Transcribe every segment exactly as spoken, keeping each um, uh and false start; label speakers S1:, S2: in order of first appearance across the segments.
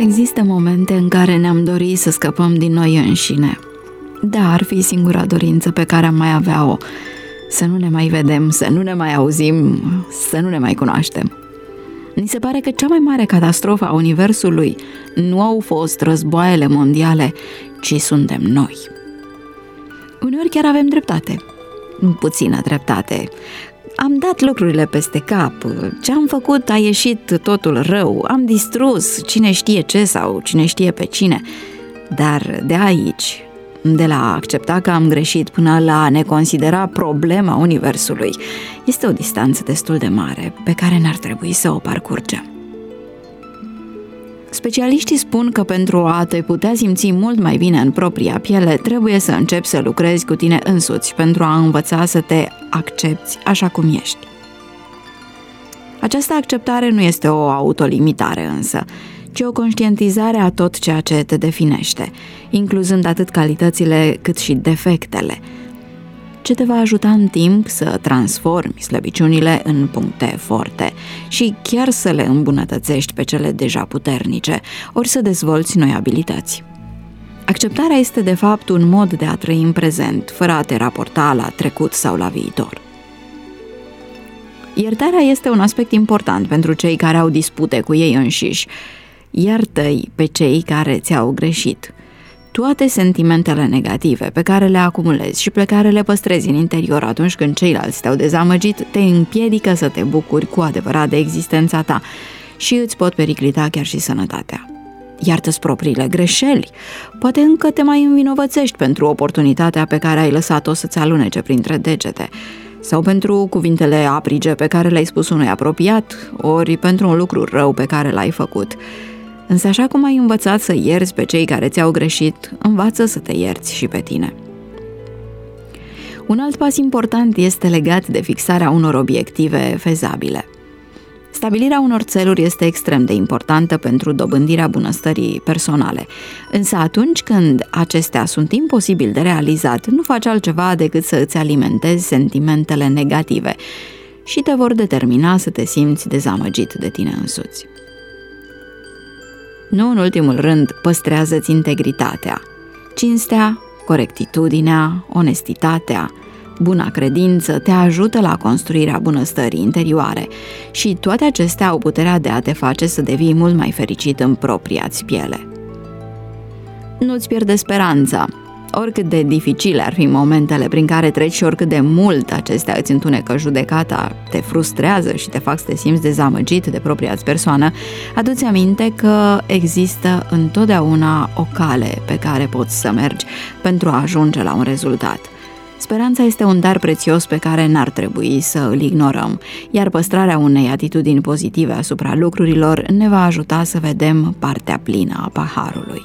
S1: Există momente în care ne-am dorit să scăpăm din noi înșine. Da, ar fi singura dorință pe care am mai avea-o, să nu ne mai vedem, să nu ne mai auzim, să nu ne mai cunoaștem. Ni se pare că cea mai mare catastrofă a universului nu au fost războaiele mondiale, ci suntem noi. Uneori chiar avem dreptate, puțină dreptate. Am dat lucrurile peste cap, ce am făcut a ieșit totul rău, am distrus cine știe ce sau cine știe pe cine. Dar de aici, de la a accepta că am greșit până la a ne considera problema universului, este o distanță destul de mare pe care n-ar trebui să o parcurgem. Specialiștii spun că pentru a te putea simți mult mai bine în propria piele, trebuie să începi să lucrezi cu tine însuți pentru a învăța să te accepți așa cum ești. Această acceptare nu este o autolimitare însă, ci o conștientizare a tot ceea ce te definește, incluzând atât calitățile cât și defectele, ce te va ajuta în timp să transformi slăbiciunile în puncte forte și chiar să le îmbunătățești pe cele deja puternice, ori să dezvolți noi abilități. Acceptarea este de fapt un mod de a trăi în prezent, fără a te raporta la trecut sau la viitor. Iertarea este un aspect important pentru cei care au dispute cu ei înșiși. Iartă-i pe cei care ți-au greșit. Toate sentimentele negative pe care le acumulezi și pe care le păstrezi în interior atunci când ceilalți te-au dezamăgit te împiedică să te bucuri cu adevărat de existența ta și îți pot periclita chiar și sănătatea. Iartă-ți propriile greșeli, poate încă te mai învinovățești pentru oportunitatea pe care ai lăsat-o să-ți alunece printre degete, sau pentru cuvintele aprige pe care le-ai spus unui apropiat, ori pentru un lucru rău pe care l-ai făcut. Însă așa cum ai învățat să ierți pe cei care ți-au greșit, învață să te ierți și pe tine. Un alt pas important este legat de fixarea unor obiective fezabile. Stabilirea unor țeluri este extrem de importantă pentru dobândirea bunăstării personale, însă atunci când acestea sunt imposibil de realizat, nu faci altceva decât să îți alimentezi sentimentele negative și te vor determina să te simți dezamăgit de tine însuți. Nu în ultimul rând, păstrează-ți integritatea, cinstea, corectitudinea, onestitatea, buna credință te ajută la construirea bunăstării interioare și toate acestea au puterea de a te face să devii mult mai fericit în propria-ți piele. Nu-ți pierde speranța. Oricât de dificile ar fi momentele prin care treci și oricât de mult acestea îți întunecă judecata, te frustrează și te fac să te simți dezamăgit de propria-ți persoană, adu-ți aminte că există întotdeauna o cale pe care poți să mergi pentru a ajunge la un rezultat. Speranța este un dar prețios pe care n-ar trebui să îl ignorăm, iar păstrarea unei atitudini pozitive asupra lucrurilor ne va ajuta să vedem partea plină a paharului.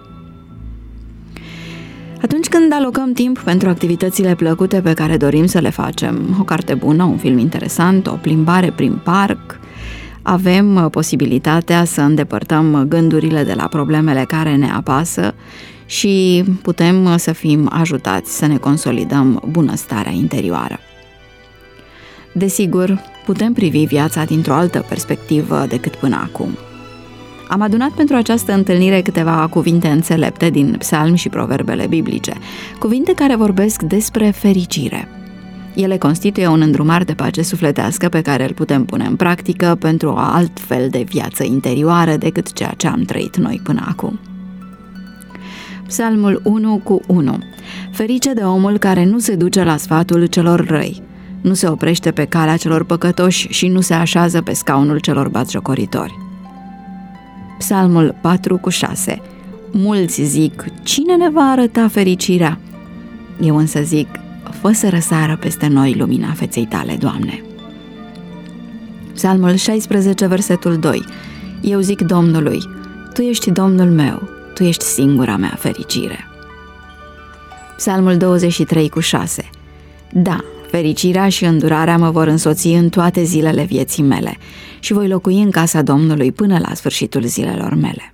S1: Atunci când alocăm timp pentru activitățile plăcute pe care dorim să le facem, o carte bună, un film interesant, o plimbare prin parc, avem posibilitatea să îndepărtăm gândurile de la problemele care ne apasă și putem să fim ajutați să ne consolidăm bunăstarea interioară. Desigur, putem privi viața dintr-o altă perspectivă decât până acum. Am adunat pentru această întâlnire câteva cuvinte înțelepte din psalmi și proverbele biblice, cuvinte care vorbesc despre fericire. Ele constituie un îndrumar de pace sufletească pe care îl putem pune în practică pentru o altfel de viață interioară decât ceea ce am trăit noi până acum. Psalmul unu cu unu. Ferice de omul care nu se duce la sfatul celor răi, nu se oprește pe calea celor păcătoși și nu se așează pe scaunul celor batjocoritori. Psalmul patru cu șase. Mulți zic, cine ne va arăta fericirea? Eu însă zic, fă să răsară peste noi lumina feței tale, Doamne. Psalmul șaisprezece, versetul doi. Eu zic Domnului, Tu ești Domnul meu, Tu ești singura mea fericire. Psalmul douăzeci și trei cu șase. Da, fericirea și îndurarea mă vor însoți în toate zilele vieții mele și voi locui în casa Domnului până la sfârșitul zilelor mele.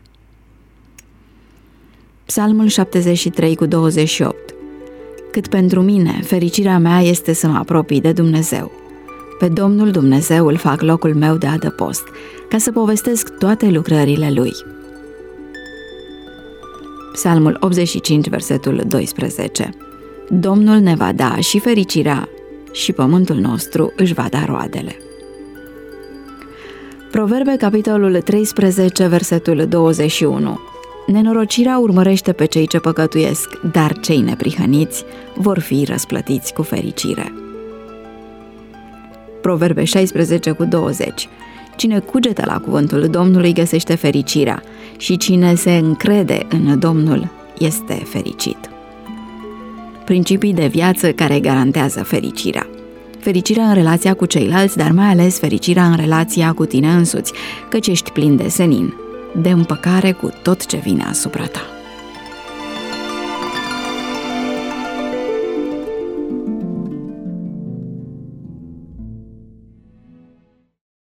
S1: Psalmul șaptezeci și trei cu douăzeci și opt. Cât pentru mine, fericirea mea este să mă apropii de Dumnezeu. Pe Domnul Dumnezeu îl fac locul meu de adăpost, ca să povestesc toate lucrările Lui. Psalmul optzeci și cinci, versetul doisprezece. Domnul ne va da și fericirea și pământul nostru își va da roadele. Proverbe, capitolul treisprezece, versetul douăzeci și unu. Nenorocirea urmărește pe cei ce păcătuiesc, dar cei neprihăniți vor fi răsplătiți cu fericire. Proverbe șaisprezece cu douăzeci. Cine cugetă la cuvântul Domnului găsește fericirea și cine se încrede în Domnul este fericit. Principii de viață care garantează fericirea. Fericirea în relația cu ceilalți, dar mai ales fericirea în relația cu tine însuți, căci ești plin de senin, de împăcare cu tot ce vine asupra ta.